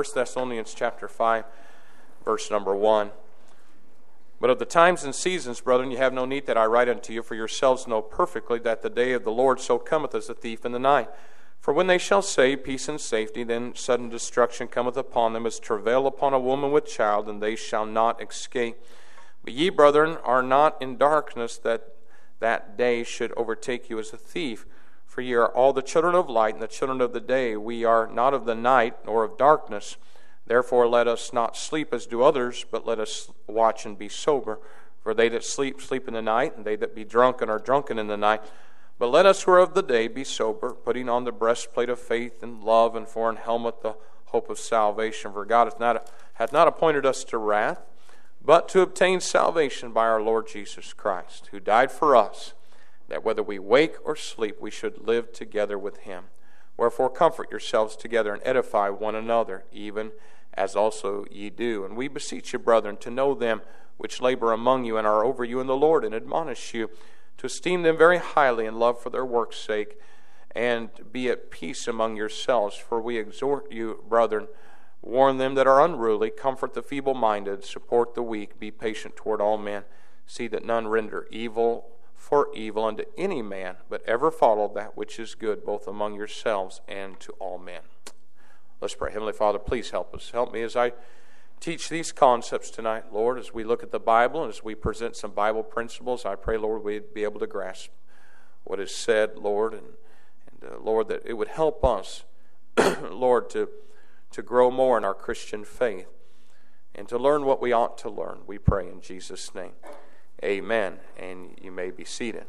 1 Thessalonians chapter 5, verse number 1. But of the times and seasons, brethren, you have no need that I write unto you, for yourselves know perfectly that the day of the Lord so cometh as a thief in the night. For when they shall say, peace and safety, then sudden destruction cometh upon them as travail upon a woman with child, and they shall not escape. But ye, brethren, are not in darkness, that day should overtake you as a thief. For ye are all the children of light and the children of the day. We are not of the night nor of darkness. Therefore let us not sleep as do others, but let us watch and be sober. For they that sleep, sleep in the night, and they that be drunken are drunken in the night. But let us who are of the day be sober, putting on the breastplate of faith and love, and for an helmet the hope of salvation. For God hath not appointed us to wrath, but to obtain salvation by our Lord Jesus Christ, who died for us, that whether we wake or sleep, we should live together with him. Wherefore comfort yourselves together and edify one another, even as also ye do. And we beseech you, brethren, to know them which labor among you and are over you in the Lord, and admonish you to esteem them very highly in love for their work's sake, and be at peace among yourselves. For we exhort you, brethren, warn them that are unruly, comfort the feeble-minded, support the weak, be patient toward all men. See that none render evil for evil unto any man, but ever follow that which is good, both among yourselves and to all men. Let's pray. Heavenly Father, please help us. Help me as I teach these concepts tonight, Lord, as we look at the Bible and as we present some Bible principles. I pray, Lord, we'd be able to grasp what is said, Lord, and Lord, that it would help us, Lord, to grow more in our Christian faith and to learn what we ought to learn. We pray in Jesus' name. Amen. And you may be seated.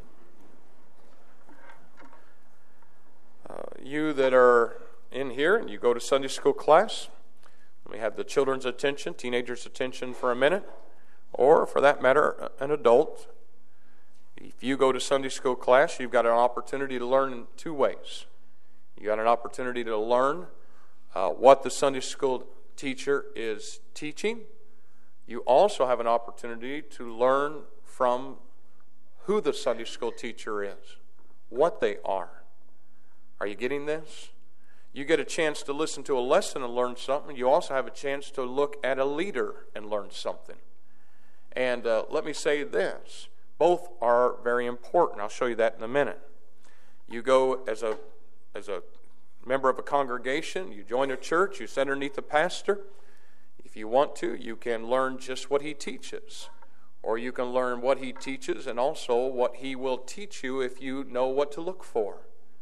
You that are in here and you go to Sunday school class, we have the children's attention, teenagers' attention for a minute, or for that matter, an adult. If you go to Sunday school class, you've got an opportunity to learn in two ways. You got an opportunity to learn what the Sunday school teacher is teaching. You also have an opportunity to learn from who the Sunday school teacher is, what they are. Are you getting this? You get a chance to listen to a lesson and learn something. You also have a chance to look at a leader and learn something. And let me say this. Both are very important. I'll show you that in a minute. You go as a member of a congregation, you join a church, you sit underneath a pastor. If you want to, you can learn just what he teaches. Or you can learn what he teaches and also what he will teach you if you know what to look for.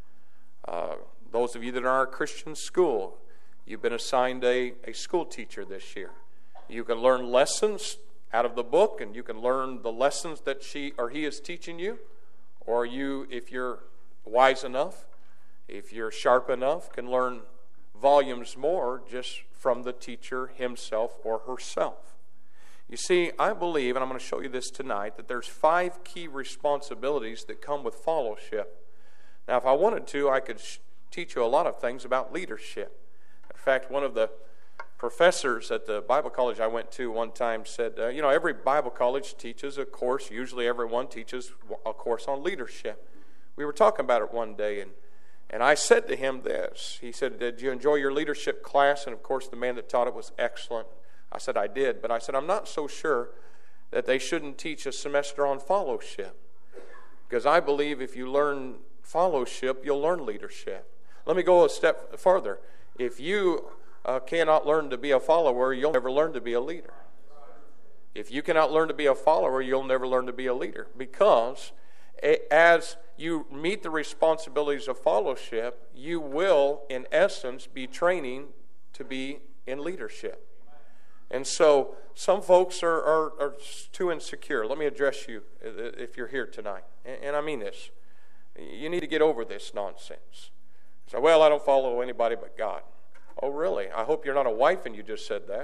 Those of you that are in our Christian school, you've been assigned a school teacher this year. You can learn lessons out of the book, and you can learn the lessons that she or he is teaching you. Or you, if you're wise enough, if you're sharp enough, can learn volumes more just from the teacher himself or herself. You see, I believe, and I'm going to show you this tonight, that there's 5 key responsibilities that come with fellowship. Now, if I wanted to, I could teach you a lot of things about leadership. In fact, one of the professors at the Bible college I went to one time said, every Bible college teaches a course. Usually everyone teaches a course on leadership. We were talking about it one day, and I said to him this. He said, did you enjoy your leadership class? And, of course, the man that taught it was excellent. I said, I did. But I said, I'm not so sure that they shouldn't teach a semester on fellowship. Because I believe if you learn fellowship, you'll learn leadership. Let me go a step further. If you cannot learn to be a follower, you'll never learn to be a leader. If you cannot learn to be a follower, you'll never learn to be a leader. Because as you meet the responsibilities of fellowship, you will, in essence, be training to be in leadership. And so some folks are too insecure. Let me address you if you're here tonight. And I mean this. You need to get over this nonsense. So, well, I don't follow anybody but God. Oh, really? I hope you're not a wife and you just said that.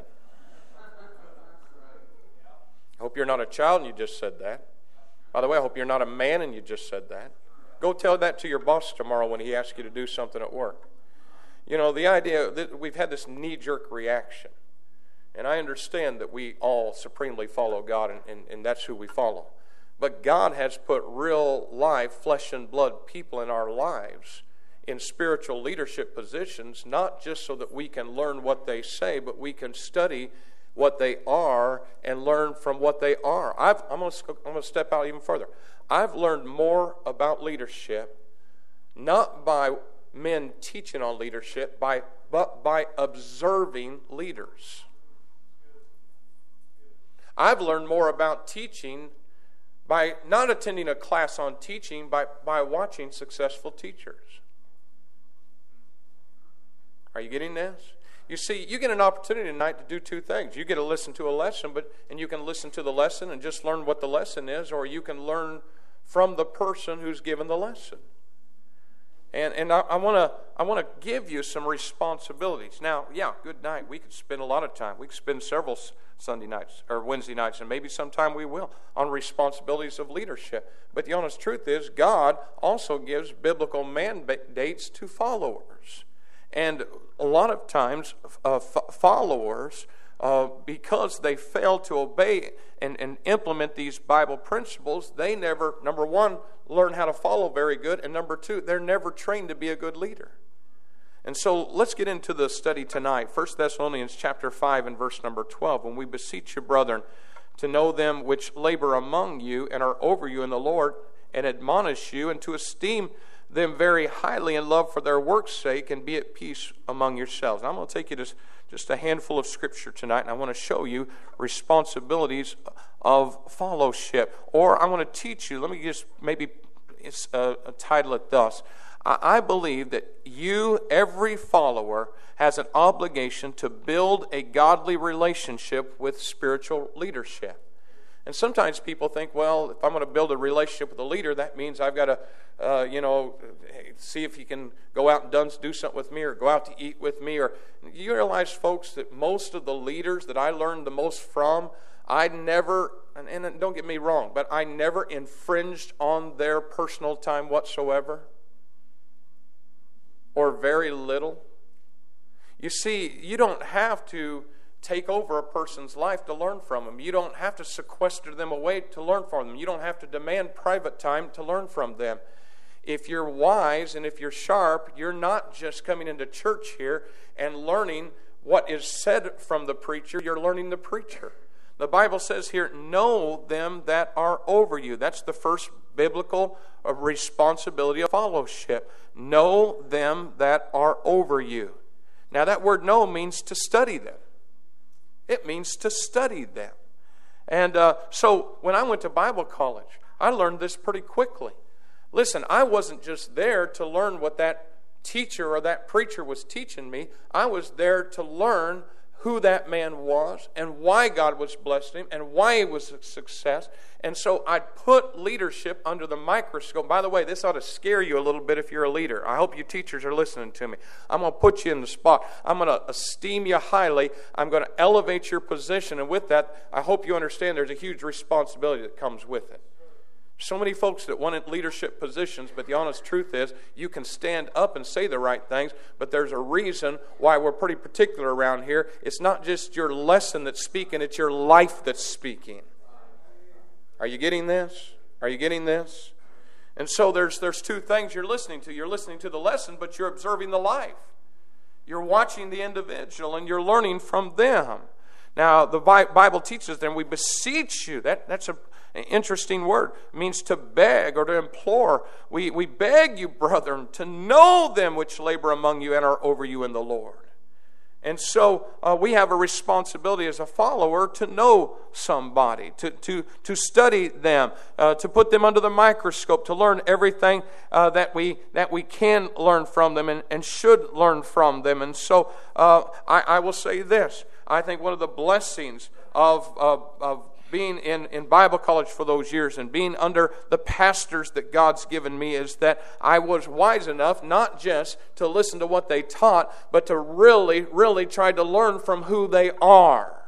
I hope you're not a child and you just said that. By the way, I hope you're not a man and you just said that. Go tell that to your boss tomorrow when he asks you to do something at work. You know, the idea that we've had this knee-jerk reaction. And I understand that we all supremely follow God and that's who we follow. But God has put real life, flesh and blood people in our lives in spiritual leadership positions, not just so that we can learn what they say, but we can study what they are and learn from what they are. I'm going to step out even further. I've learned more about leadership, not by men teaching on leadership, but by observing leaders. I've learned more about teaching by not attending a class on teaching, by watching successful teachers. Are you getting this? You see, you get an opportunity tonight to do two things. You get to listen to a lesson, and you can listen to the lesson and just learn what the lesson is, or you can learn from the person who's given the lesson. And I want to give you some responsibilities. Now, yeah, good night. We could spend a lot of time. We could spend several Sunday nights or Wednesday nights, and maybe sometime we will, on responsibilities of leadership. But the honest truth is, God also gives biblical mandates to followers. And a lot of times, followers, because they fail to obey and implement these Bible principles, they never, number one, learn how to follow very good, and number two, they're never trained to be a good leader. And so let's get into the study tonight. 1 Thessalonians chapter 5 and verse number 12. When we beseech you, brethren, to know them which labor among you and are over you in the Lord, and admonish you, and to esteem them very highly in love for their work's sake, and be at peace among yourselves. Now, I'm going to take you to just a handful of scripture tonight, and I want to show you responsibilities of fellowship. Or I want to teach you, let me just maybe title it thus. I believe that every follower, has an obligation to build a godly relationship with spiritual leadership. And sometimes people think, well, if I'm going to build a relationship with a leader, that means I've got to, see if he can go out and do something with me, or go out to eat with me. Or you realize, folks, that most of the leaders that I learned the most from, I never, and don't get me wrong, but I never infringed on their personal time whatsoever, or very little. You see, you don't have to take over a person's life to learn from them. You don't have to sequester them away to learn from them. You don't have to demand private time to learn from them. If you're wise and if you're sharp, you're not just coming into church here and learning what is said from the preacher. You're learning the preacher. The Bible says here, know them that are over you. That's the first biblical responsibility of fellowship. Know them that are over you. Now that word know means to study them. It means to study them. And so when I went to Bible college, I learned this pretty quickly. Listen, I wasn't just there to learn what that teacher or that preacher was teaching me. I was there to learn who that man was and why God was blessing him and why he was a success. And so I put leadership under the microscope. By the way, this ought to scare you a little bit if you're a leader. I hope you teachers are listening to me. I'm going to put you in the spot. I'm going to esteem you highly. I'm going to elevate your position. And with that, I hope you understand there's a huge responsibility that comes with it. So many folks that want leadership positions, but the honest truth is you can stand up and say the right things, but there's a reason why we're pretty particular around here. It's not just your lesson that's speaking, it's your life that's speaking. Are you getting this? Are you getting this? And so there's two things you're listening to. You're listening to the lesson, but you're observing the life. You're watching the individual, and you're learning from them. Now, the Bible teaches them, we beseech you. That's an interesting word. It means to beg or to implore. We beg you, brethren, to know them which labor among you and are over you in the Lord. And so we have a responsibility as a follower to know somebody, to study them, to put them under the microscope, to learn everything that we can learn from them and should learn from them. And so I will say this. I think one of the blessings of being in Bible college for those years and being under the pastors that God's given me is that I was wise enough not just to listen to what they taught, but to really, really try to learn from who they are.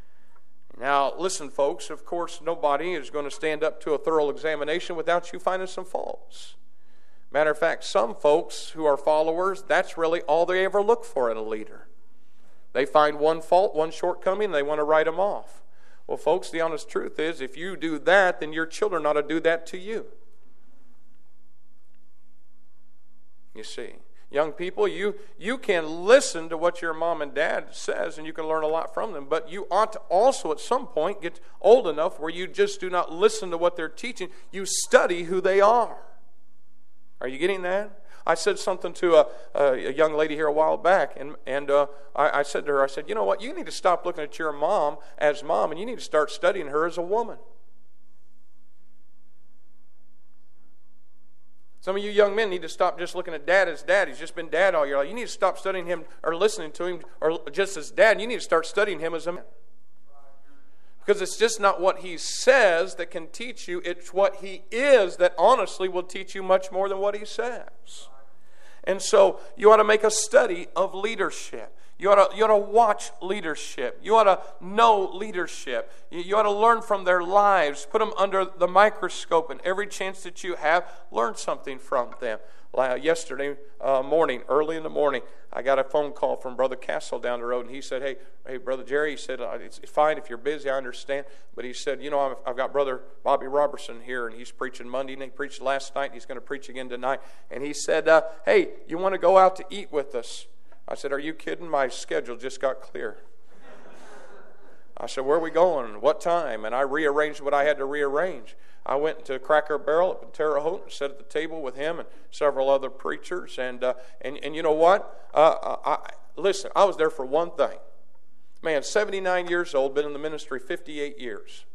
Now, listen, folks, of course, nobody is going to stand up to a thorough examination without you finding some faults. Matter of fact, some folks who are followers, that's really all they ever look for in a leader. They find one fault, one shortcoming, and they want to write them off. Well, folks, the honest truth is, if you do that, then your children ought to do that to you. You see. Young people, you can listen to what your mom and dad says, and you can learn a lot from them, but you ought to also at some point get old enough where you just do not listen to what they're teaching. You study who they are. Are you getting that? I said something to a young lady here a while back, and I said to her, I said, you know what, you need to stop looking at your mom as mom, and you need to start studying her as a woman. Some of you young men need to stop just looking at dad as dad. He's just been dad all your life. You need to stop studying him or listening to him or just as dad. You need to start studying him as a man. Because it's just not what he says that can teach you. It's what he is that honestly will teach you much more than what he says. And so you ought to make a study of leadership. You ought to watch leadership. You ought to know leadership. You ought to learn from their lives. Put them under the microscope, and every chance that you have, learn something from them. Yesterday morning, early in the morning, I got a phone call from Brother Castle down the road, and he said, hey, Brother Jerry, he said, it's fine if you're busy, I understand. But he said, you know, I've got Brother Bobby Robertson here, and he's preaching Monday, and he preached last night, and he's going to preach again tonight. And he said, hey, you want to go out to eat with us? I said, are you kidding? My schedule just got clear. I said, where are we going? What time? And I rearranged what I had to rearrange. I went to Cracker Barrel up in Terre Haute and sat at the table with him and several other preachers. And you know what? Listen, I was there for one thing. Man, 79 years old, been in the ministry 58 years.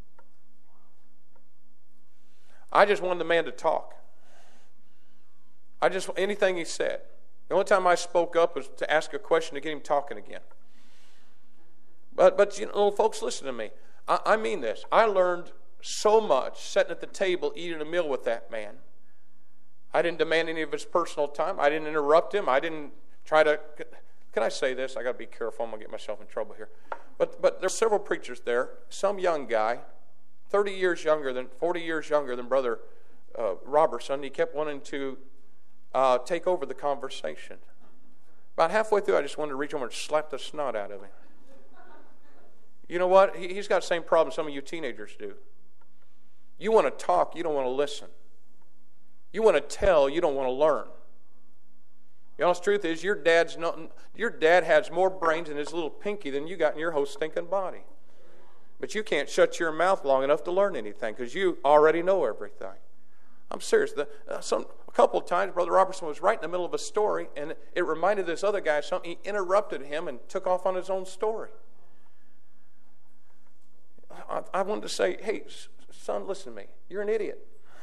I just wanted the man to talk. Anything he said. The only time I spoke up was to ask a question to get him talking again. But you know, folks, listen to me. I mean this. I learned so much sitting at the table eating a meal with that man. I didn't demand any of his personal time. I didn't interrupt him. I didn't try to... Can I say this? I got to be careful. I'm going to get myself in trouble here. But there's several preachers there. Some young guy, 40 years younger than Brother Robertson. He kept wanting to take over the conversation. About halfway through, I just wanted to reach over and slap the snot out of him. You know what? He's got the same problem some of you teenagers do. You want to talk, you don't want to listen. You want to tell, you don't want to learn. The honest truth is, your dad has more brains in his little pinky than you got in your whole stinking body. But you can't shut your mouth long enough to learn anything because you already know everything. I'm serious. A couple of times, Brother Robertson was right in the middle of a story, and it reminded this other guy of something. He interrupted him and took off on his own story. I wanted to say, hey, son, listen to me. You're an idiot.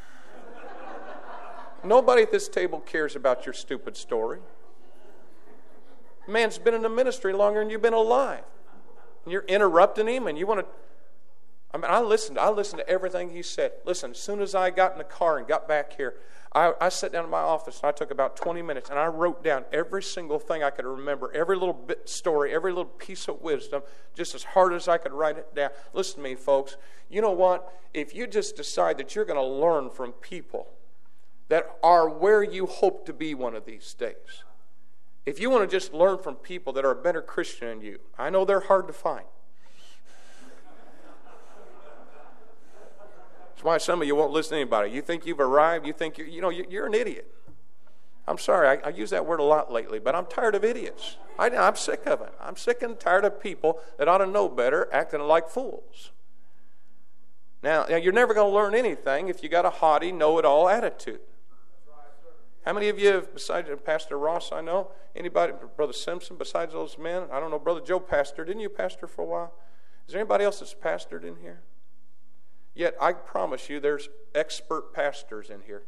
Nobody at this table cares about your stupid story. Man's been in the ministry longer than you've been alive. And you're interrupting him, and you want to... I listened to everything he said. Listen, as soon as I got in the car and got back here, I sat down in my office, and I took about 20 minutes, and I wrote down every single thing I could remember, every little bit story, every little piece of wisdom, just as hard as I could write it down. Listen to me, folks. You know what? If you just decide that you're going to learn from people that are where you hope to be one of these days, if you want to just learn from people that are a better Christian than you, I know they're hard to find. That's why some of you won't listen to anybody. You think you've arrived. You think you're an idiot. I'm sorry. I use that word a lot lately, but I'm tired of idiots. I'm sick of it. I'm sick and tired of people that ought to know better acting like fools. Now you're never going to learn anything if you got a haughty, know-it-all attitude. How many of you, besides Pastor Ross, I know, anybody, Brother Simpson, besides those men, I don't know, Brother Joe pastored. Didn't you pastor for a while? Is there anybody else that's pastored in here? Yet I promise you there's expert pastors in here.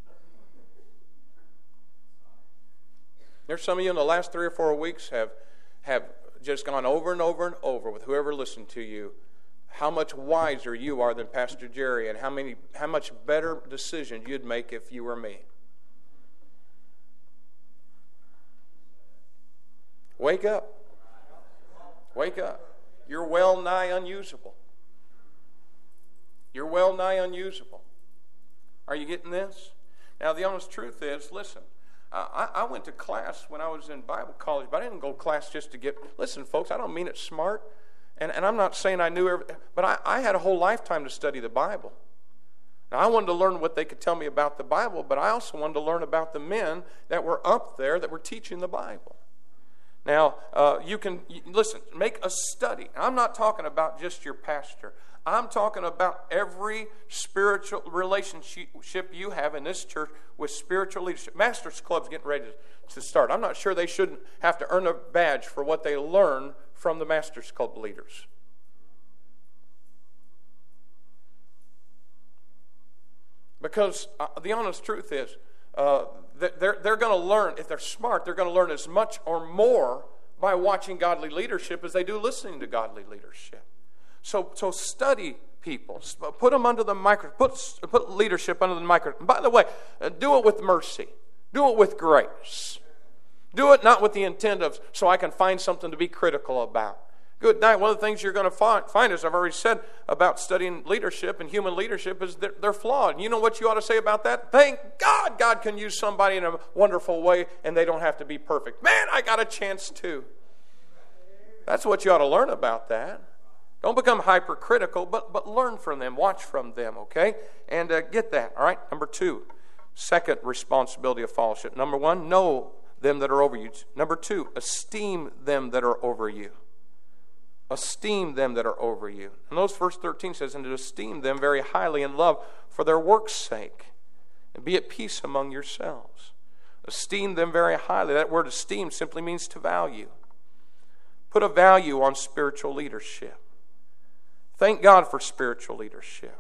There's some of you in the last 3 or 4 weeks have just gone over and over and over with whoever listened to you how much wiser you are than Pastor Jerry and how much better decisions you'd make if you were me. Wake up. Wake up. You're well nigh unusable. You're well nigh unusable. Are you getting this? Now, the honest truth is, listen, I went to class when I was in Bible college, but I didn't go to class just to get... Listen, folks, I don't mean it smart, and I'm not saying I knew everything, but I had a whole lifetime to study the Bible. Now, I wanted to learn what they could tell me about the Bible, but I also wanted to learn about the men that were up there that were teaching the Bible. Now, listen, make a study. I'm not talking about just your pastor. I'm talking about every spiritual relationship you have in this church with spiritual leadership. Masters Club's getting ready to start. I'm not sure they shouldn't have to earn a badge for what they learn from the Masters Club leaders. Because the honest truth is, they're going to learn, if they're smart, they're going to learn as much or more by watching godly leadership as they do listening to godly leadership. So study people. Put them under the microscope. Put leadership under the microscope. By the way, do it with mercy. Do it with grace. Do it not with the intent of, so I can find something to be critical about. Good night. One of the things you're going to find, as I've already said about studying leadership and human leadership, is that they're flawed. And you know what you ought to say about that? Thank God God can use somebody in a wonderful way and they don't have to be perfect. Man, I got a chance too. That's what you ought to learn about that. Don't become hypercritical, but learn from them. Watch from them, okay? And get that, all right? Number 2, second responsibility of fellowship. Number 1, know them that are over you. Number 2, esteem them that are over you. Esteem them that are over you. And those verse 13 says, and to esteem them very highly in love for their work's sake, and be at peace among yourselves. Esteem them very highly. That word esteem simply means to value. Put a value on spiritual leadership. Thank God for spiritual leadership.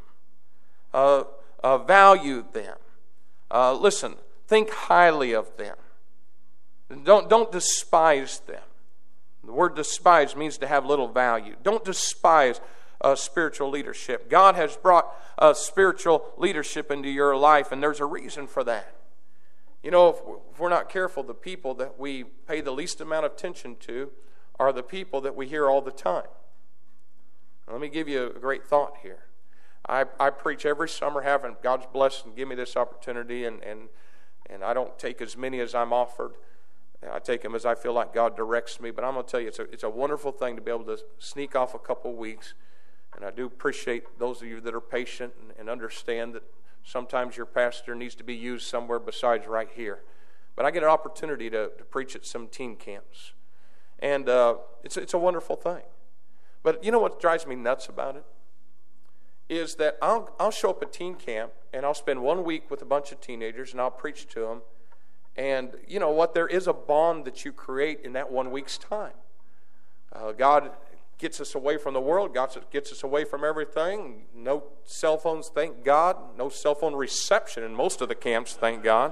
Value them. Listen, think highly of them. Don't despise them. The word despise means to have little value. Don't despise spiritual leadership. God has brought spiritual leadership into your life, and there's a reason for that. You know, if we're not careful, the people that we pay the least amount of attention to are the people that we hear all the time. Let me give you a great thought here. I preach every summer, having God's blessed and give me this opportunity, and I don't take as many as I'm offered. I take them as I feel like God directs me. But I'm going to tell you, it's a wonderful thing to be able to sneak off a couple of weeks. And I do appreciate those of you that are patient and understand that sometimes your pastor needs to be used somewhere besides right here. But I get an opportunity to preach at some teen camps. And it's a wonderful thing. But you know what drives me nuts about it? Is that I'll show up at teen camp and I'll spend 1 week with a bunch of teenagers and I'll preach to them. And you know what? There is a bond that you create in that 1 week's time. God gets us away from the world. God gets us away from everything. No cell phones, thank God. No cell phone reception in most of the camps, thank God.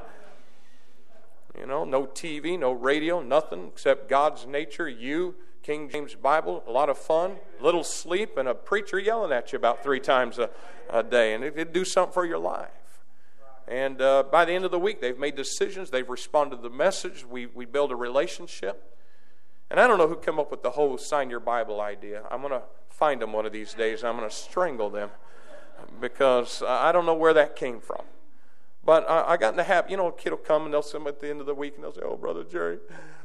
You know, no TV, no radio, nothing except God's nature, you, King James Bible, a lot of fun, little sleep, and a preacher yelling at you about 3 times a day. And it'd do something for your life. And by the end of the week, they've made decisions. They've responded to the message. We build a relationship. And I don't know who came up with the whole sign your Bible idea. I'm going to find them one of these days. I'm going to strangle them because I don't know where that came from. But I got in the habit, you know, a kid will come and they'll come at the end of the week and they'll say, oh, Brother Jerry,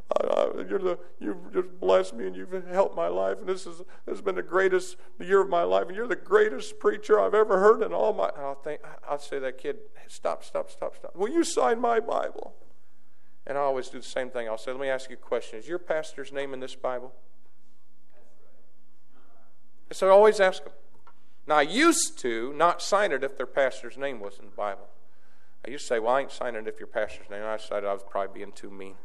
you've just blessed me and you've helped my life. And this has been the greatest year of my life. And you're the greatest preacher I've ever heard in all my... I'll say to that kid, stop. Will you sign my Bible? And I always do the same thing. I'll say, let me ask you a question. Is your pastor's name in this Bible? So I always ask them. Now, I used to not sign it if their pastor's name was in the Bible. I used to say, well, I ain't signing it if your pastor's name. And I decided I was probably being too mean.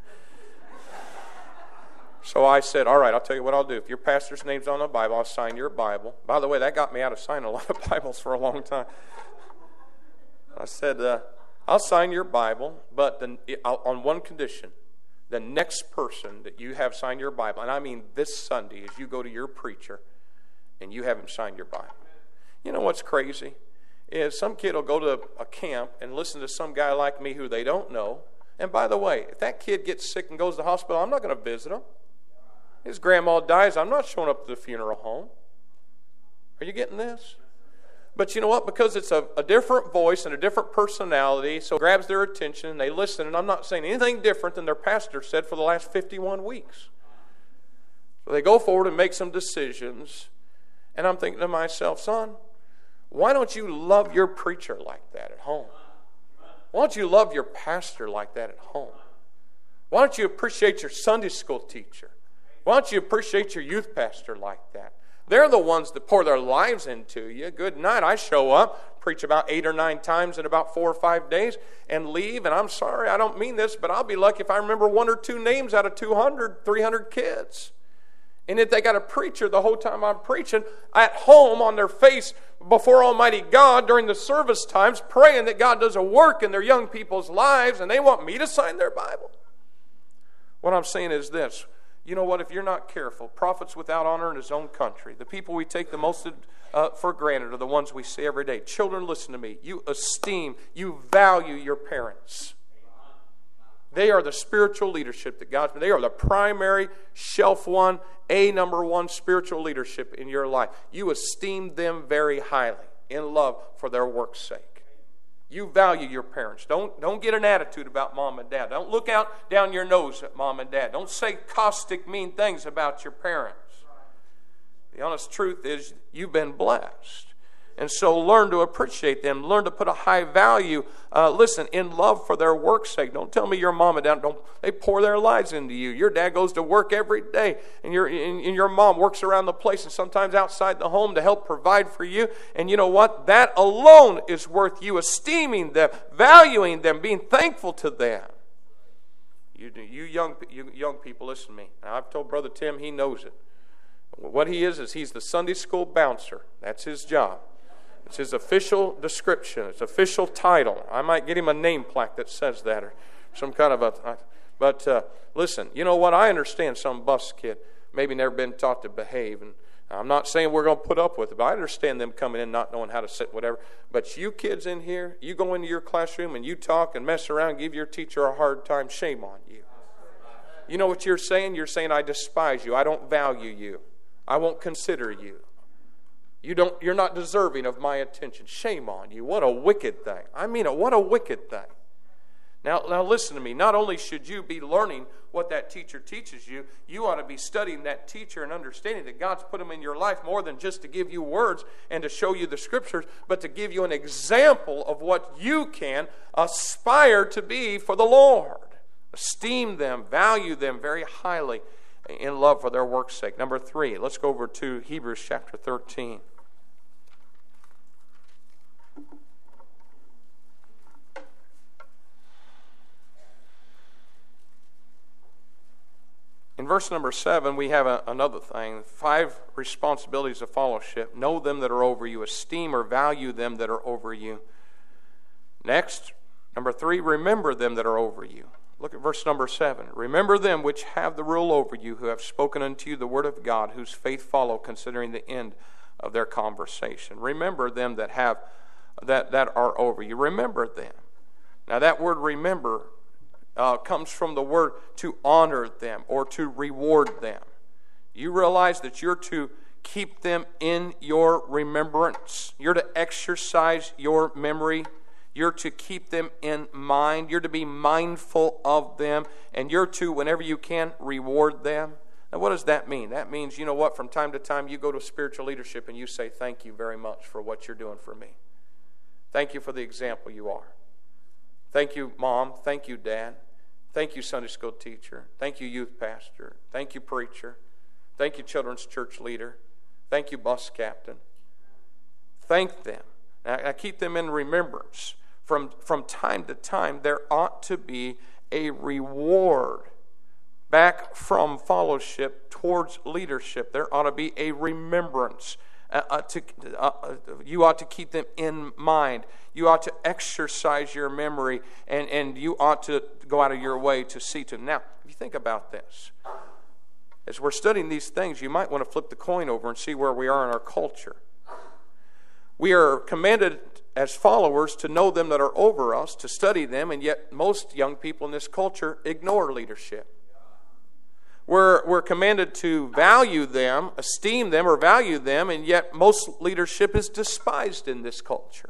So I said, all right, I'll tell you what I'll do. If your pastor's name's on the Bible, I'll sign your Bible. By the way, that got me out of signing a lot of Bibles for a long time. I said, I'll sign your Bible, but on one condition. The next person that you have sign your Bible, and I mean this Sunday, is you go to your preacher and you have him sign your Bible. You know what's crazy? Is some kid will go to a camp and listen to some guy like me who they don't know. And by the way, if that kid gets sick and goes to the hospital, I'm not going to visit him. His grandma dies, I'm not showing up to the funeral home. Are you getting this? But you know what? Because it's a different voice and a different personality, so it grabs their attention and they listen. And I'm not saying anything different than their pastor said for the last 51 weeks. So they go forward and make some decisions. And I'm thinking to myself, son, Why don't you love your preacher like that at home? Why don't you love your pastor like that at home? Why don't you appreciate your Sunday school teacher? Why don't you appreciate your youth pastor like that? They're the ones that pour their lives into you. Good night. I show up, preach about 8 or 9 times in about 4 or 5 days, and leave. And I'm sorry, I don't mean this, but I'll be lucky if I remember 1 or 2 names out of 200, 300 kids. And if they got a preacher the whole time I'm preaching, at home on their face before Almighty God during the service times, praying that God does a work in their young people's lives, and they want me to sign their Bible. What I'm saying is this. You know what? If you're not careful, prophets without honor in his own country, the people we take the most for granted are the ones we see every day. Children, listen to me. You esteem, you value your parents. They are the spiritual leadership that God's been. They are the primary shelf one, number one spiritual leadership in your life. You esteem them very highly in love for their work's sake. You value your parents. Don't get an attitude about mom and dad. Don't look out down your nose at mom and dad. Don't say caustic, mean things about your parents. The honest truth is you've been blessed. And so learn to appreciate them. Learn to put a high value, in love for their work's sake. Don't tell me your mom and dad, they pour their lives into you. Your dad goes to work every day, and your mom works around the place and sometimes outside the home to help provide for you. And you know what? That alone is worth you esteeming them, valuing them, being thankful to them. You young people, listen to me. Now, I've told Brother Tim, he knows it. What he is he's the Sunday school bouncer. That's his job. It's his official description. It's official title. I might get him a name plaque that says that or some kind of a... But listen, you know what? I understand some bus kid maybe never been taught to behave. And I'm not saying we're going to put up with it, but I understand them coming in not knowing how to sit, whatever. But you kids in here, you go into your classroom and you talk and mess around, give your teacher a hard time, shame on you. You know what you're saying? You're saying, I despise you. I don't value you. I won't consider you. You're not deserving of my attention. Shame on you. What a wicked thing. I mean it. What a wicked thing. Now listen to me. Not only should you be learning what that teacher teaches you, you ought to be studying that teacher and understanding that God's put them in your life more than just to give you words and to show you the Scriptures, but to give you an example of what you can aspire to be for the Lord. Esteem them, value them very highly in love for their work's sake. Number 3, let's go over to Hebrews chapter 13. In verse number 7, we have another thing. 5 responsibilities of fellowship. Know them that are over you. Esteem or value them that are over you. Next, number 3, remember them that are over you. Look at verse number 7. Remember them which have the rule over you, who have spoken unto you the word of God, whose faith follow, considering the end of their conversation. Remember them that are over you. Remember them. Now that word remember comes from the word to honor them or to reward them. You realize that you're to keep them in your remembrance. You're to exercise your memory. You're to keep them in mind. You're to be mindful of them. And you're to, whenever you can, reward them. Now, what does that mean? That means, you know what, from time to time you go to spiritual leadership and you say, thank you very much for what you're doing for me. Thank you for the example you are. Thank you, Mom. Thank you, Dad. Thank you, Sunday school teacher. Thank you, youth pastor. Thank you, preacher. Thank you, children's church leader. Thank you, bus captain. Thank them. Now keep them in remembrance. From time to time, there ought to be a reward back from fellowship towards leadership. There ought to be a remembrance. You ought to keep them in mind. You ought to exercise your memory, and you ought to go out of your way to see to them. Now, if you think about this, as we're studying these things, you might want to flip the coin over and see where we are in our culture. We are commanded as followers to know them that are over us, to study them, and yet most young people in this culture ignore leadership. We're commanded to value them, esteem them, or value them, and yet most leadership is despised in this culture.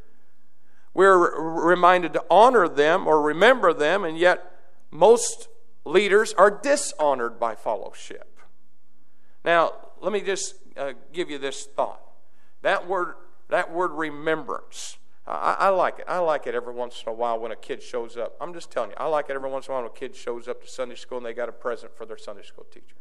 We're reminded to honor them or remember them, and yet most leaders are dishonored by fellowship. Now, let me just give you this thought. That word That word remembrance. I like it. I like it every once in a while when a kid shows up. I'm just telling you, I like it every once in a while when a kid shows up to Sunday school and they got a present for their Sunday school teacher.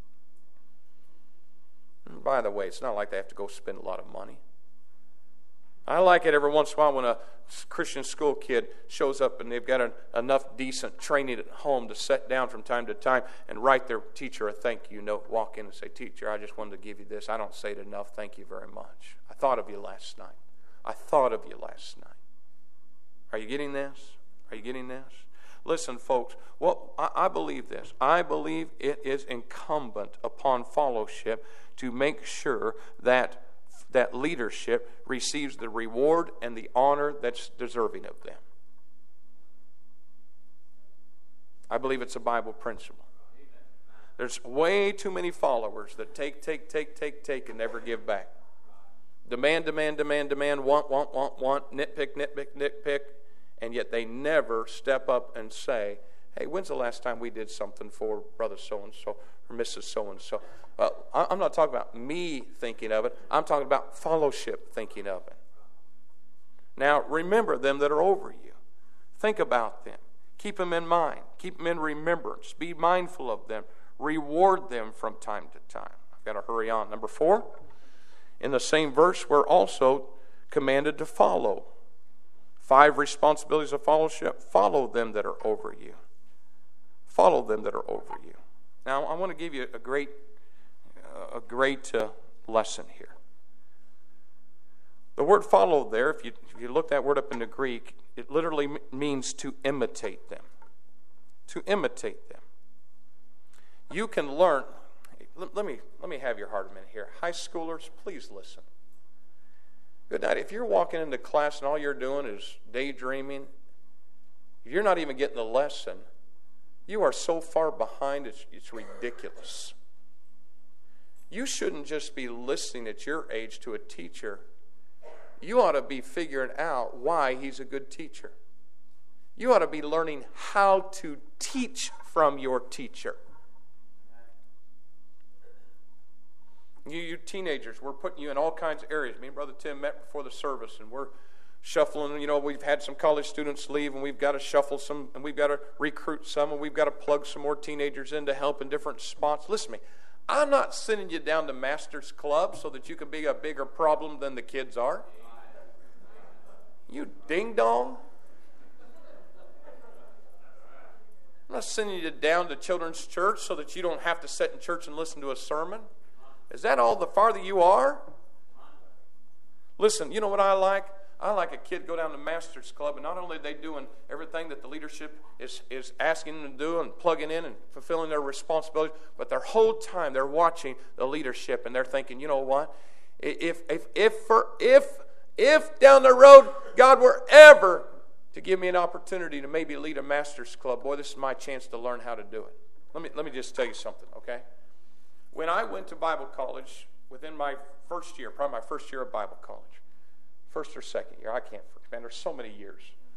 And by the way, it's not like they have to go spend a lot of money. I like it every once in a while when a Christian school kid shows up and they've got enough decent training at home to sit down from time to time and write their teacher a thank you note, walk in and say, "Teacher, I just wanted to give you this. I don't say it enough. Thank you very much. I thought of you last night. I thought of you last night." Are you getting this? Are you getting this? Listen, folks, well, I believe this. I believe it is incumbent upon fellowship to make sure that leadership receives the reward and the honor that's deserving of them. I believe it's a Bible principle. There's way too many followers that take, and never give back. Demand, want, nitpick, and yet they never step up and say, "Hey, when's the last time we did something for Brother so-and-so or Mrs. so-and-so?" I'm not talking about me thinking of it. I'm talking about fellowship thinking of it. Now, remember them that are over you. Think about them. Keep them in mind. Keep them in remembrance. Be mindful of them. Reward them from time to time. I've got to hurry on. Number 4, in the same verse, we're also commanded to follow. 5 responsibilities of fellowship. Follow them that are over you. Follow them that are over you. Now, I want to give you a great lesson here. The word follow there, if you look that word up in the Greek, it literally means to imitate them. To imitate them. You can learn. Let me have your heart a minute here. High schoolers, please listen. Good night. If you're walking into class and all you're doing is daydreaming, if you're not even getting the lesson, you are so far behind, it's ridiculous. You shouldn't just be listening at your age to a teacher. You ought to be figuring out why he's a good teacher. You ought to be learning how to teach from your teacher. You teenagers, we're putting you in all kinds of areas. Me and Brother Tim met before the service, and we're shuffling. We've had some college students leave, and we've got to shuffle some, and we've got to recruit some, and we've got to plug some more teenagers in to help in different spots. Listen to me. I'm not sending you down to Master's Club so that you can be a bigger problem than the kids are. You ding-dong. I'm not sending you down to Children's Church so that you don't have to sit in church and listen to a sermon. Is that all the farther you are? Listen, you know what I like? I like a kid go down to Master's Club, and not only are they doing everything that the leadership is asking them to do and plugging in and fulfilling their responsibilities, but their whole time they're watching the leadership, and they're thinking, you know what? If down the road God were ever to give me an opportunity to maybe lead a Master's Club, boy, this is my chance to learn how to do it. Let me just tell you something, okay? When I went to Bible college, within my first year, probably my first year of Bible college, first or second year, I can't forget, man, there's so many years.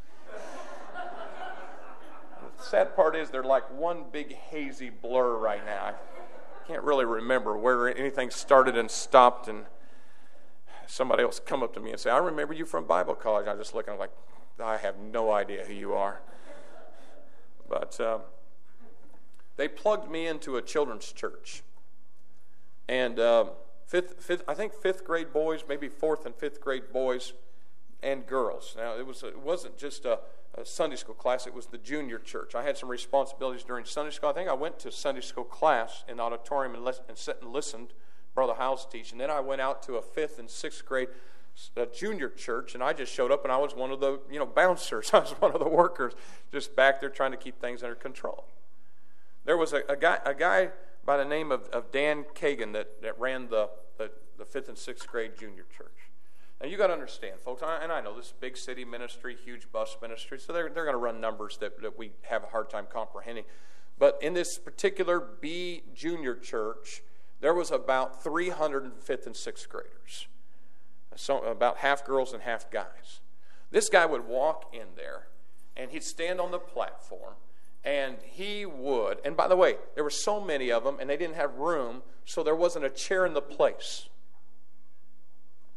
The sad part is they're like one big hazy blur right now. I can't really remember where anything started and stopped, and somebody else come up to me and say, "I remember you from Bible college." I'm just looking like, I have no idea who you are. But they plugged me into a children's church. And fifth grade boys, maybe 4th and 5th grade boys and girls. Now, it wasn't just a Sunday school class. It was the junior church. I had some responsibilities during Sunday school. I think I went to Sunday school class in the auditorium and sat and listened, Brother Howes teach. And then I went out to a 5th and 6th grade junior church, and I just showed up, and I was one of the bouncers. I was one of the workers, just back there trying to keep things under control. There was a guy by the name of Dan Kagan that ran the 5th and 6th grade junior church. Now, you got to understand, folks, and I know this is big city ministry, huge bus ministry, so they're going to run numbers that we have a hard time comprehending. But in this particular B junior church, there was about 300 5th and 6th graders, so about half girls and half guys. This guy would walk in there, and he'd stand on the platform, and he would, and by the way, there were so many of them, and they didn't have room, so there wasn't a chair in the place.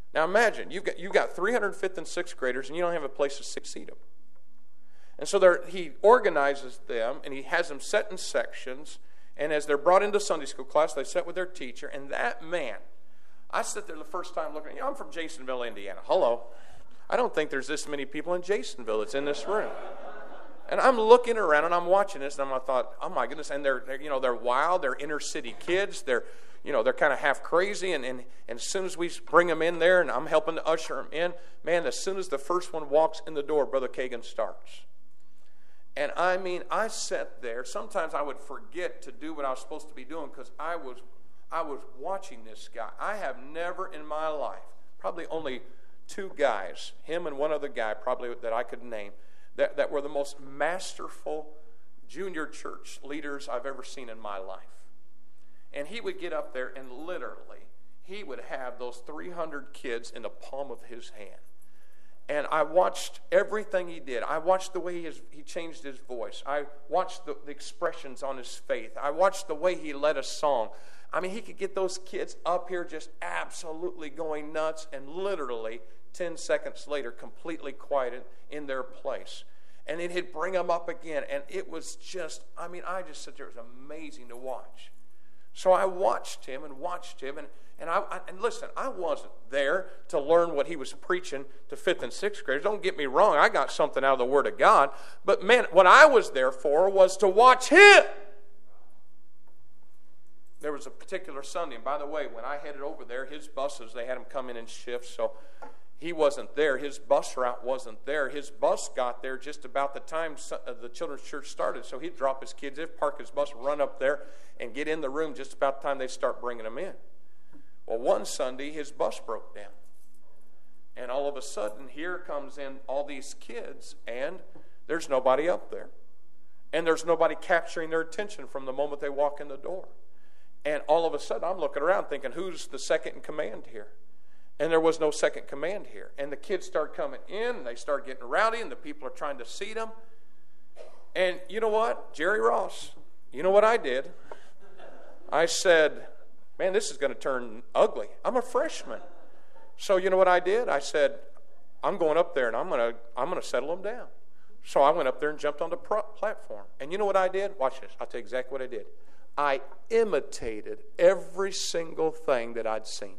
Now imagine, you've got 300 fifth and sixth graders, and you don't have a place to seat them. And so he organizes them, and he has them set in sections, and as they're brought into Sunday school class, they sit with their teacher, and that man, I sit there the first time looking, I'm from Jasonville, Indiana. Hello. I don't think there's this many people in Jasonville that's in this room. And I'm looking around, and I'm watching this, and I thought, oh my goodness, and they're wild, they're inner city kids, they're kind of half crazy, and as soon as we bring them in there, and I'm helping to usher them in, man, as soon as the first one walks in the door, Brother Kagan starts. And I mean, I sat there. Sometimes I would forget to do what I was supposed to be doing because I was watching this guy. I have never in my life, probably only two guys, him and one other guy probably that I could name, that were the most masterful junior church leaders I've ever seen in my life. And he would get up there and literally, he would have those 300 kids in the palm of his hand. And I watched everything he did. I watched the way he changed his voice. I watched the expressions on his face. I watched the way he led a song. I mean, he could get those kids up here just absolutely going nuts and literally 10 seconds later completely quiet in their place. And then he'd bring them up again. And it was just, I mean, I just sat there. It was amazing to watch. So I watched him. And listen, I wasn't there to learn what he was preaching to 5th and 6th graders. Don't get me wrong, I got something out of the Word of God. But man, what I was there for was to watch him. There was a particular Sunday, and by the way, when I headed over there, his buses, they had him come in shifts, so he wasn't there. His bus route wasn't there. His bus got there just about the time the children's church started, so he'd drop his kids, he'd park his bus, run up there, and get in the room just about the time they start bringing them in. Well, one Sunday, his bus broke down. And all of a sudden, here comes in all these kids, and there's nobody up there. And there's nobody capturing their attention from the moment they walk in the door. And all of a sudden, I'm looking around thinking, who's the second in command here? And there was no second command here. And the kids start coming in, and they start getting rowdy, and the people are trying to seat them. And you know what? Jerry Ross, you know what I did? I said, man, this is going to turn ugly. I'm a freshman. So you know what I did? I said, I'm going up there, and I'm going to settle them down. So I went up there and jumped on the platform. And you know what I did? Watch this. I'll tell you exactly what I did. I imitated every single thing that I'd seen.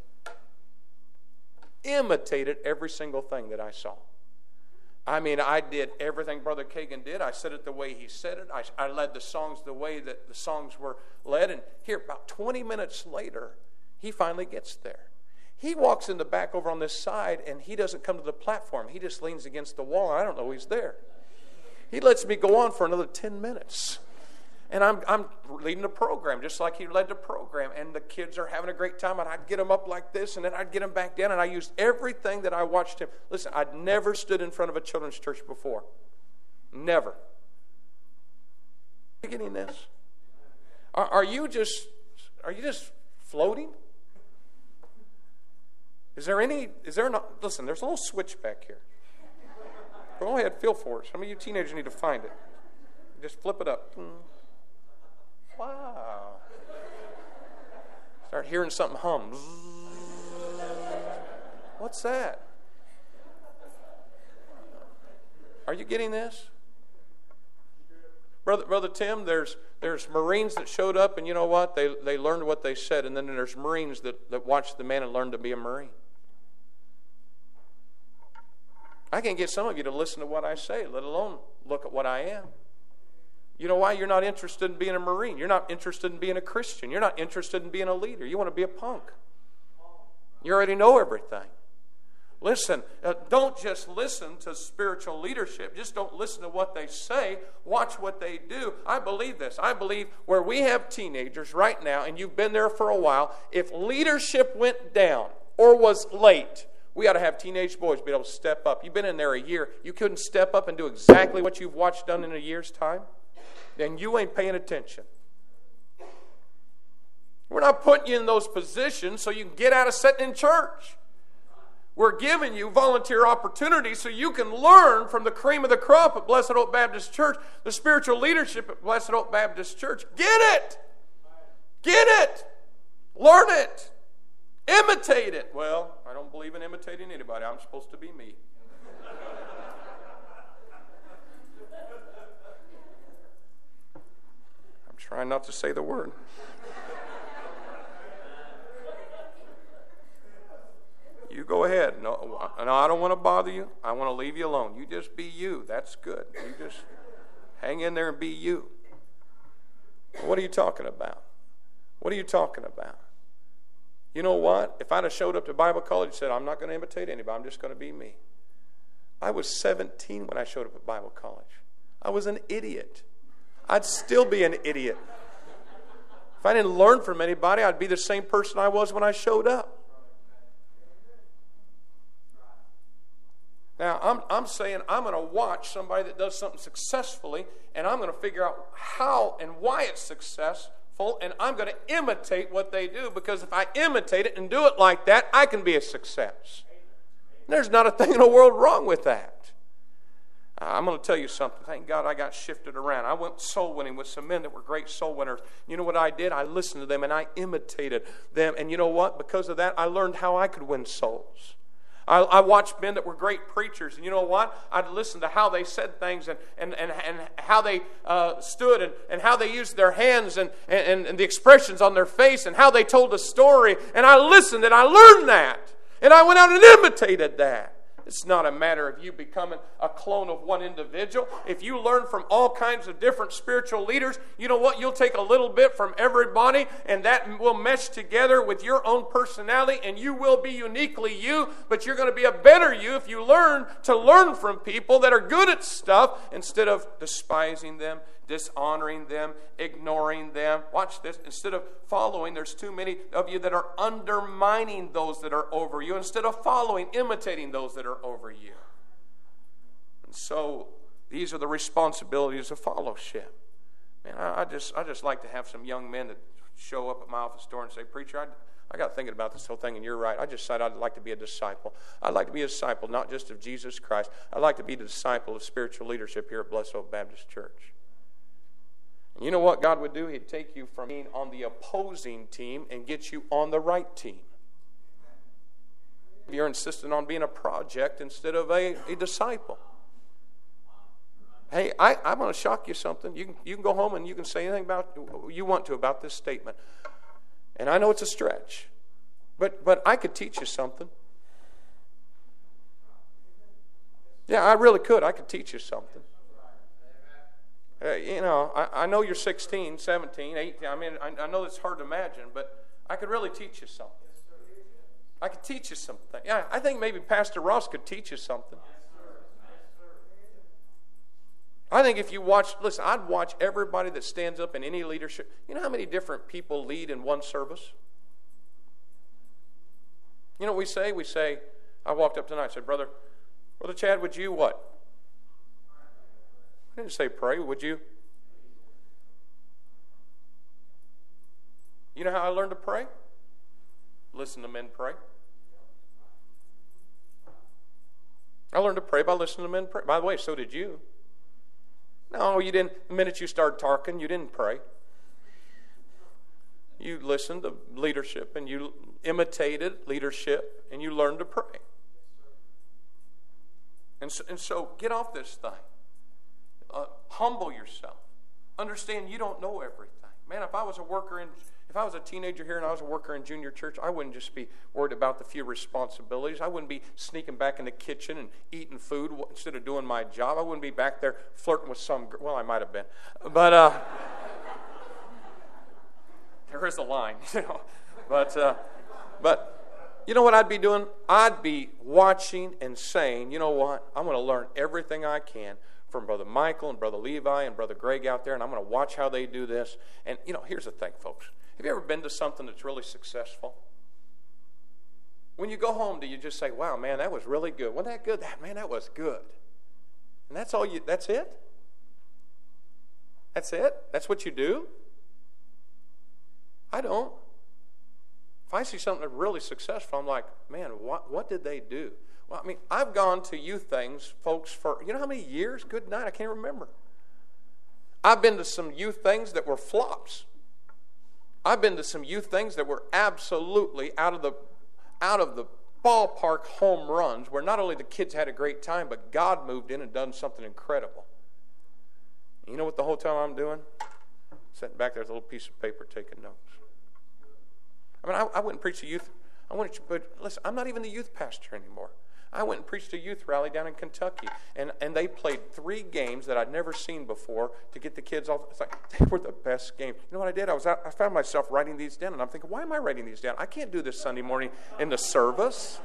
Imitated every single thing that I saw. I mean, I did everything Brother Kagan did. I said it the way he said it. I led the songs the way that the songs were led. And here, about 20 minutes later, he finally gets there. He walks in the back over on this side, and he doesn't come to the platform. He just leans against the wall, and I don't know he's there. He lets me go on for another 10 minutes. And I'm leading the program just like he led the program. And the kids are having a great time. And I'd get them up like this, and then I'd get them back down. And I used everything that I watched him. Listen, I'd never stood in front of a children's church before. Never. Are you getting this? Are you just floating? Listen, there's a little switch back here. Go ahead, feel for it. Some of you teenagers need to find it. Just flip it up. Wow. Start hearing something hum. What's that? Are you getting this? Brother Tim, there's Marines that showed up, and you know what? They learned what they said, and then there's Marines that watched the man and learned to be a Marine. I can get some of you to listen to what I say, let alone look at what I am. You know why? You're not interested in being a Marine. You're not interested in being a Christian. You're not interested in being a leader. You want to be a punk. You already know everything. Listen, don't just listen to spiritual leadership. Just don't listen to what they say. Watch what they do. I believe this. I believe where we have teenagers right now, and you've been there for a while, if leadership went down or was late, we ought to have teenage boys be able to step up. You've been in there a year. You couldn't step up and do exactly what you've watched done in a year's time? Then you ain't paying attention. We're not putting you in those positions so you can get out of sitting in church. We're giving you volunteer opportunities so you can learn from the cream of the crop at Blessed Hope Baptist Church, the spiritual leadership at Blessed Hope Baptist Church. Get it! Get it! Learn it! imitate it. Well, I don't believe in imitating anybody. I'm supposed to be me. I'm trying not to say the word. You go ahead. No, I don't want to bother you. I want to leave you alone. You just be you. That's good. You just hang in there and be you. What are you talking about? What are you talking about? You know what? If I'd have showed up to Bible college and said, I'm not going to imitate anybody, I'm just going to be me. I was 17 when I showed up at Bible college. I was an idiot. I'd still be an idiot. If I didn't learn from anybody, I'd be the same person I was when I showed up. Now, I'm saying I'm going to watch somebody that does something successfully, and I'm going to figure out how and why it's successful, and I'm going to imitate what they do, because if I imitate it and do it like that, I can be a success. And there's not a thing in the world wrong with that. I'm going to tell you something. Thank God I got shifted around. I went soul winning with some men that were great soul winners. You know what I did? I listened to them, and I imitated them. And you know what? Because of that, I learned how I could win souls. I watched men that were great preachers, and you know what? I'd listen to how they said things and how they stood and how they used their hands and the expressions on their face and how they told a story. And I listened and I learned that. And I went out and imitated that. It's not a matter of you becoming a clone of one individual. If you learn from all kinds of different spiritual leaders, you know what? You'll take a little bit from everybody, and that will mesh together with your own personality, and you will be uniquely you, but you're going to be a better you if you learn to learn from people that are good at stuff instead of despising them, dishonoring them, ignoring them. Watch this. Instead of following, there's too many of you that are undermining those that are over you instead of following, imitating those that are over you. And so these are the responsibilities of fellowship. Man, I just like to have some young men that show up at my office door and say, Preacher, I got thinking about this whole thing, and you're right. I just said I'd like to be a disciple. I'd like to be a disciple not just of Jesus Christ. I'd like to be the disciple of spiritual leadership here at Blessed Hope Baptist Church. You know what God would do? He'd take you from being on the opposing team and get you on the right team. You're insisting on being a project instead of a disciple. Hey, I'm going to shock you something. You can go home and you can say anything about you want to about this statement. And I know it's a stretch, but I could teach you something. Yeah, I really could. I could teach you something. I know you're 16, 17, 18. I mean, I know it's hard to imagine, but I could really teach you something. I could teach you something. Yeah, I think maybe Pastor Ross could teach you something. I think if you listen, I'd watch everybody that stands up in any leadership. You know how many different people lead in one service? You know what we say? We say, I walked up tonight and said, Brother Chad, would you what? I didn't say pray, would you? You know how I learned to pray? Listen to men pray. I learned to pray by listening to men pray. By the way, so did you. No, you didn't. The minute you started talking, you didn't pray. You listened to leadership and you imitated leadership and you learned to pray. And so get off this thing. Humble yourself. Understand you don't know everything. Man, if I was a teenager here and I was a worker in junior church, I wouldn't just be worried about the few responsibilities. I wouldn't be sneaking back in the kitchen and eating food instead of doing my job. I wouldn't be back there flirting with some girl. Well, I might have been. But there is a line, you know. But you know what I'd be doing? I'd be watching and saying, you know what? I'm going to learn everything I can from Brother Michael and Brother Levi and Brother Greg out there, and I'm going to watch how they do this. And, you know, here's the thing, folks. Have you ever been to something that's really successful? When you go home, do you just say, wow, man, that was really good? Wasn't that good? Man, that was good. And that's it? That's it? That's what you do? I don't. If I see something that's really successful, I'm like, man, what did they do? Well, I mean, I've gone to youth things, folks, for, you know how many years? Good night, I can't remember. I've been to some youth things that were flops. I've been to some youth things that were absolutely out of the out of the ballpark home runs where not only the kids had a great time, but God moved in and done something incredible. You know what the whole time I'm doing? Sitting back there with a little piece of paper taking notes. I mean, I went and preached a youth. But listen, I'm not even the youth pastor anymore. I went and preached a youth rally down in Kentucky, and they played 3 games that I'd never seen before to get the kids off. It's like, they were the best games. You know what I did? I found myself writing these down, and I'm thinking, why am I writing these down? I can't do this Sunday morning in the service.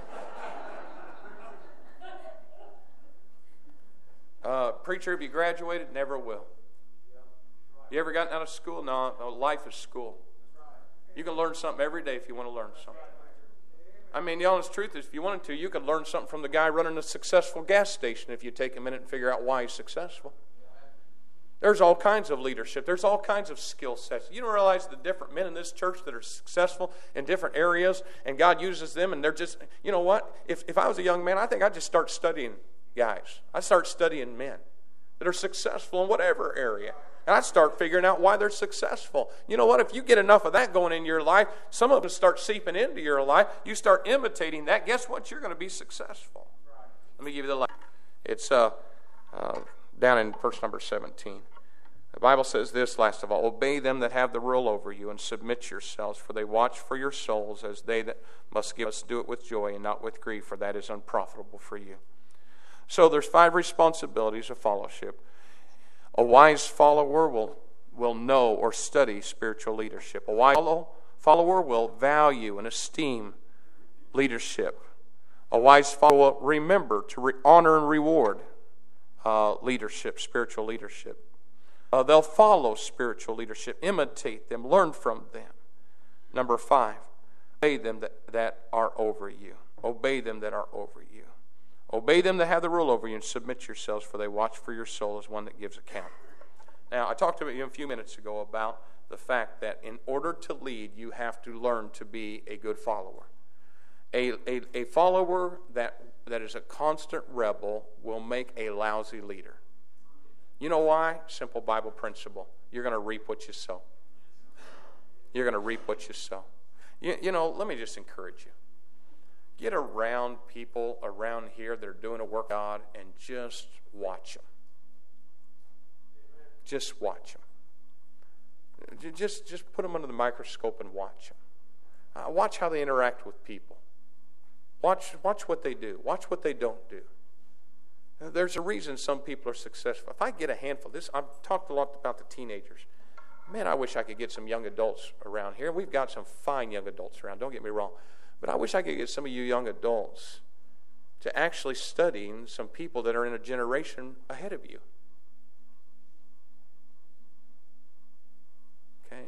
Preacher, have you graduated? Never will. You ever gotten out of school? No, life is school. You can learn something every day if you want to learn something. I mean, the honest truth is, if you wanted to, you could learn something from the guy running a successful gas station if you take a minute and figure out why he's successful. There's all kinds of leadership. There's all kinds of skill sets. You don't realize the different men in this church that are successful in different areas, and God uses them, and they're just, you know what? If I was a young man, I think I'd just start studying guys. I'd start studying men that are successful in whatever area. And I'd start figuring out why they're successful. You know what? If you get enough of that going in your life, some of them start seeping into your life. You start imitating that. Guess what? You're going to be successful. Let me give you the line. It's down in verse number 17. The Bible says this, last of all, obey them that have the rule over you and submit yourselves, for they watch for your souls as they that must give us do it with joy and not with grief, for that is unprofitable for you. So there's 5 responsibilities of fellowship. A wise follower will know or study spiritual leadership. A wise follower will value and esteem leadership. A wise follower will remember to honor and reward leadership, spiritual leadership. They'll follow spiritual leadership, imitate them, learn from them. Number 5, obey them that are over you. Obey them that are over you. Obey them that have the rule over you and submit yourselves, for they watch for your soul as one that gives account. Now, I talked to you a few minutes ago about the fact that in order to lead, you have to learn to be a good follower. A follower that is a constant rebel will make a lousy leader. You know why? Simple Bible principle. You're going to reap what you sow. You're going to reap what you sow. You know, let me just encourage you. Get around people around here that are doing a work of God and just watch them. Just watch them. Just put them under the microscope and watch them. Watch how they interact with people. Watch what they do. Watch what they don't do. There's a reason some people are successful. If I get a handful, I've talked a lot about the teenagers. Man, I wish I could get some young adults around here. We've got some fine young adults around, don't get me wrong. But I wish I could get some of you young adults to actually studying some people that are in a generation ahead of you. Okay?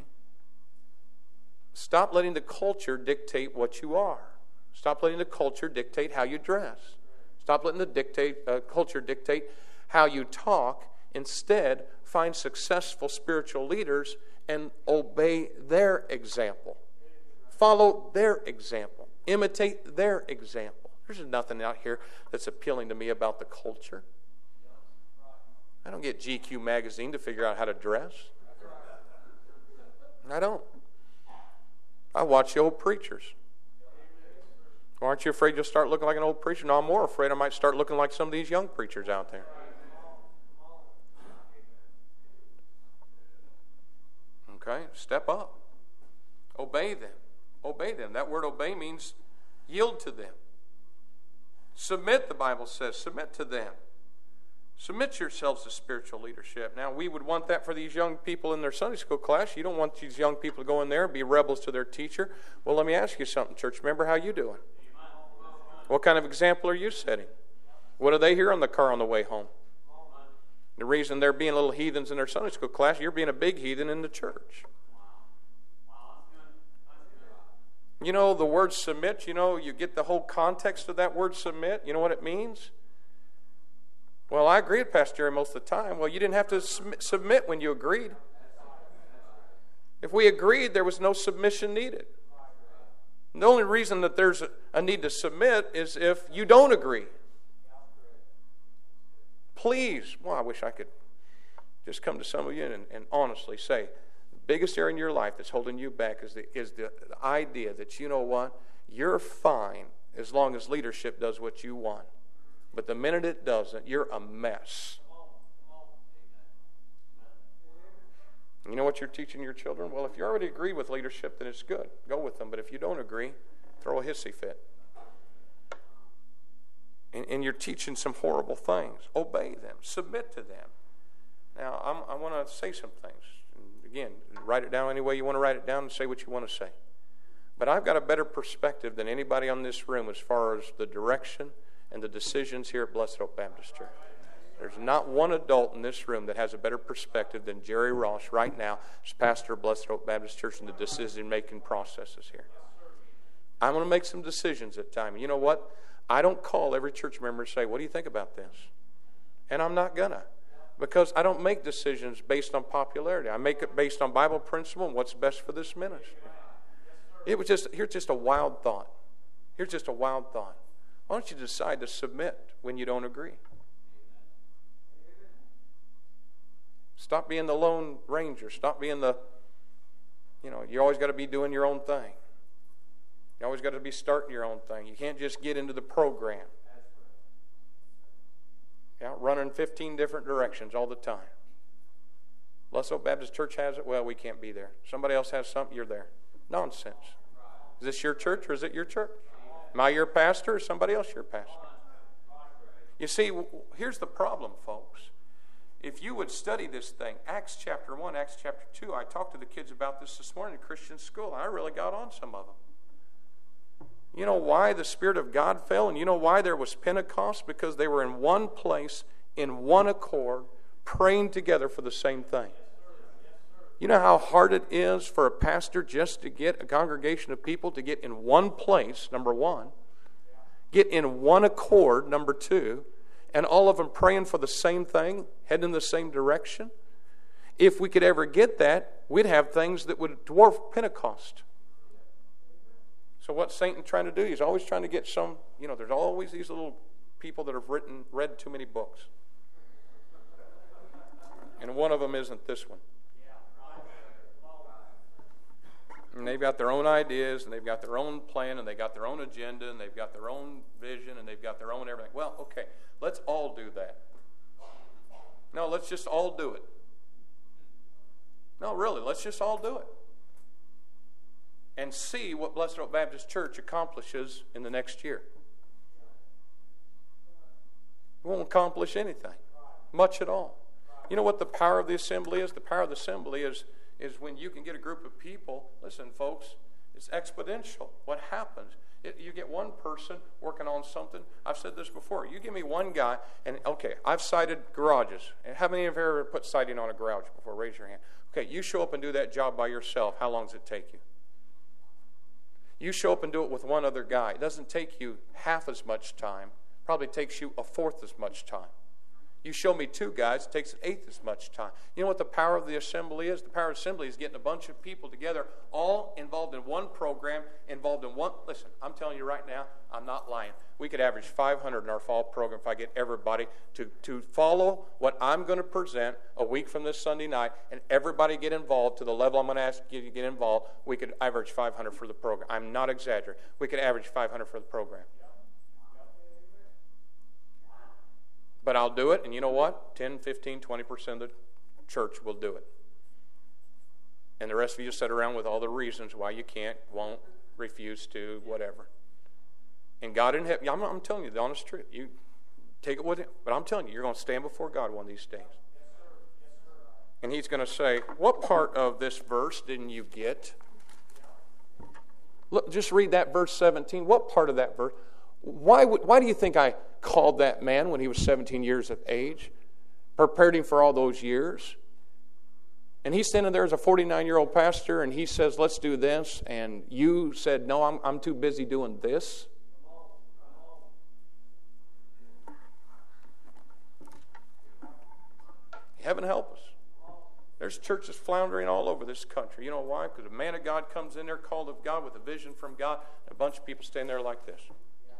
Stop letting the culture dictate what you are. Stop letting the culture dictate how you dress. Stop letting the culture dictate how you talk. Instead, find successful spiritual leaders and obey their example. Follow their example. Imitate their example. There's nothing out here that's appealing to me about the culture. I don't get GQ magazine to figure out how to dress. I don't. I watch the old preachers. Aren't you afraid you'll start looking like an old preacher? No, I'm more afraid I might start looking like some of these young preachers out there. Okay, step up. Obey them. Obey them. That word obey means yield to them. Submit, the Bible says. Submit to them. Submit yourselves to spiritual leadership. Now, we would want that for these young people in their Sunday school class. You don't want these young people to go in there and be rebels to their teacher. Well, let me ask you something, church member. How you doing? What kind of example are you setting? What do they hear on the car on the way home? The reason they're being little heathens in their Sunday school class, you're being a big heathen in the church. You know, the word submit, you get the whole context of that word submit. You know what it means? Well, I agree with Pastor Jerry most of the time. Well, you didn't have to submit when you agreed. If we agreed, there was no submission needed. The only reason that there's a need to submit is if you don't agree. Please, I wish I could just come to some of you and honestly say, the biggest area in your life that's holding you back is the idea that, you know what, you're fine as long as leadership does what you want. But the minute it doesn't, you're a mess. You know what you're teaching your children? Well, if you already agree with leadership, then it's good. Go with them. But if you don't agree, throw a hissy fit. And you're teaching some horrible things. Obey them. Submit to them. Now, I want to say some things. Again, write it down any way you want to write it down and say what you want to say. But I've got a better perspective than anybody on this room as far as the direction and the decisions here at Blessed Hope Baptist Church. There's not one adult in this room that has a better perspective than Jerry Ross right now as pastor of Blessed Hope Baptist Church in the decision-making processes here. I'm going to make some decisions at time. You know what? I don't call every church member and say, what do you think about this? And I'm not going to. Because I don't make decisions based on popularity. I make it based on Bible principle and what's best for this ministry. Here's just a wild thought. Here's just a wild thought. Why don't you decide to submit when you don't agree? Stop being the lone ranger. Stop being you always got to be doing your own thing. You always got to be starting your own thing. You can't just get into the program. Running 15 different directions all the time. Blessed Hope Baptist Church has it. Well, we can't be there. Somebody else has something. You're there. Nonsense. Is this your church or is it your church? Am I your pastor or somebody else your pastor? You see, here's the problem, folks. If you would study this thing, Acts chapter 1, Acts chapter 2, I talked to the kids about this morning in Christian school. I really got on some of them. You know why the Spirit of God fell? And you know why there was Pentecost? Because they were in one place, in one accord, praying together for the same thing. You know how hard it is for a pastor just to get a congregation of people to get in one place, number one, get in one accord, number two, and all of them praying for the same thing, heading in the same direction? If we could ever get that, we'd have things that would dwarf Pentecost. So what's Satan trying to do? He's always trying to get there's always these little people that have read too many books. And one of them isn't this one. And they've got their own ideas, and they've got their own plan, and they've got their own agenda, and they've got their own vision, and they've got their own everything. Well, okay, let's all do that. No, let's just all do it. No, really, let's just all do it. And see what Blessed Hope Baptist Church accomplishes in the next year. It won't accomplish anything, much at all. You know what the power of the assembly is? The power of the assembly is when you can get a group of people. Listen, folks, it's exponential. What happens? You get one person working on something. I've said this before. You give me one guy, and okay, I've sided garages. And how many of you have ever put siding on a garage before? Raise your hand. Okay, you show up and do that job by yourself. How long does it take you? You show up and do it with one other guy. It doesn't take you half as much time. Probably takes you a fourth as much time. You show me two guys, it takes an eighth as much time. You know what the power of the assembly is? The power of the assembly is getting a bunch of people together, all involved in one program, involved in one. Listen, I'm telling you right now, I'm not lying. We could average 500 in our fall program if I get everybody to follow what I'm going to present a week from this Sunday night, and everybody get involved to the level I'm going to ask you to get involved. We could average 500 for the program. I'm not exaggerating. We could average 500 for the program. But I'll do it, and you know what? 10, 15, 20% of the church will do it. And the rest of you sit around with all the reasons why you can't, won't, refuse to, whatever. And God in heaven, I'm telling you the honest truth. You take it with him, but I'm telling you, you're going to stand before God one of these days. And he's going to say, what part of this verse didn't you get? Look, just read that verse 17. What part of that verse? Why do you think I called that man when he was 17 years of age? Prepared him for all those years? And he's standing there as a 49-year-old pastor, and he says, let's do this. And you said, no, I'm too busy doing this. Heaven help us. There's churches floundering all over this country. You know why? Because a man of God comes in there, called of God, with a vision from God, and a bunch of people stand there like this.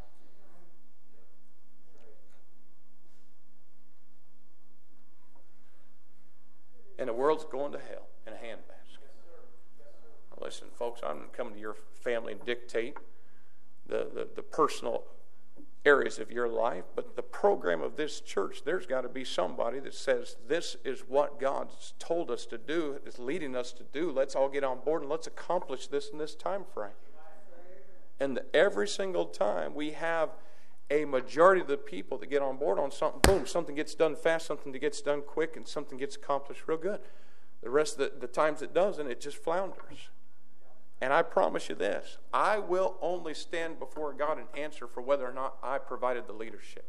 And the world's going to hell in a handbasket. Now listen, folks, I'm coming to your family and dictate the personal areas of your life, but the program of this church, there's got to be somebody that says, this is what God's told us to do, is leading us to do. Let's all get on board and let's accomplish this in this time frame. And every single time we have a majority of the people that get on board on something, boom, something gets done fast, something that gets done quick, and something gets accomplished real good. The rest of the times it doesn't, it just flounders. And I promise you this, I will only stand before God and answer for whether or not I provided the leadership.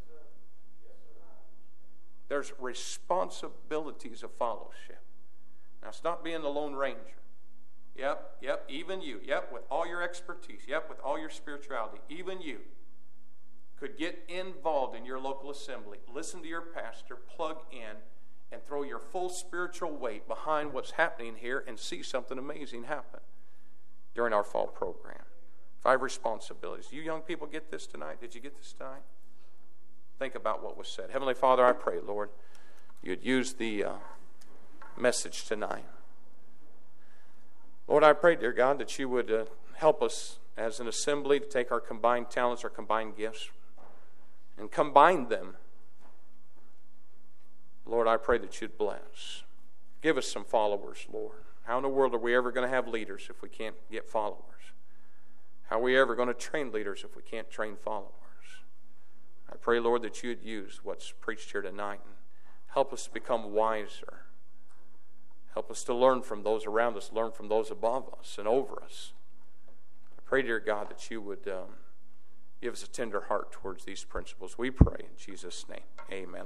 There's responsibilities of fellowship. Now, it's not being the Lone Ranger. Yep, even you. Yep, with all your expertise. Yep, with all your spirituality. Even you could get involved in your local assembly, listen to your pastor, plug in, and throw your full spiritual weight behind what's happening here and see something amazing happen during our fall program. 5 responsibilities. You young people get this tonight? Did you get this tonight? Think about what was said. Heavenly Father, I pray, Lord, you'd use the message tonight. Lord, I pray, dear God, that you would help us as an assembly to take our combined talents, our combined gifts, and combine them. Lord, I pray that you'd bless. Give us some followers, Lord. How in the world are we ever going to have leaders if we can't get followers? How are we ever going to train leaders if we can't train followers? I pray, Lord, that you'd use what's preached here tonight and help us to become wiser. Help us to learn from those around us, learn from those above us and over us. I pray, dear God, that you would give us a tender heart towards these principles. We pray in Jesus' name. Amen.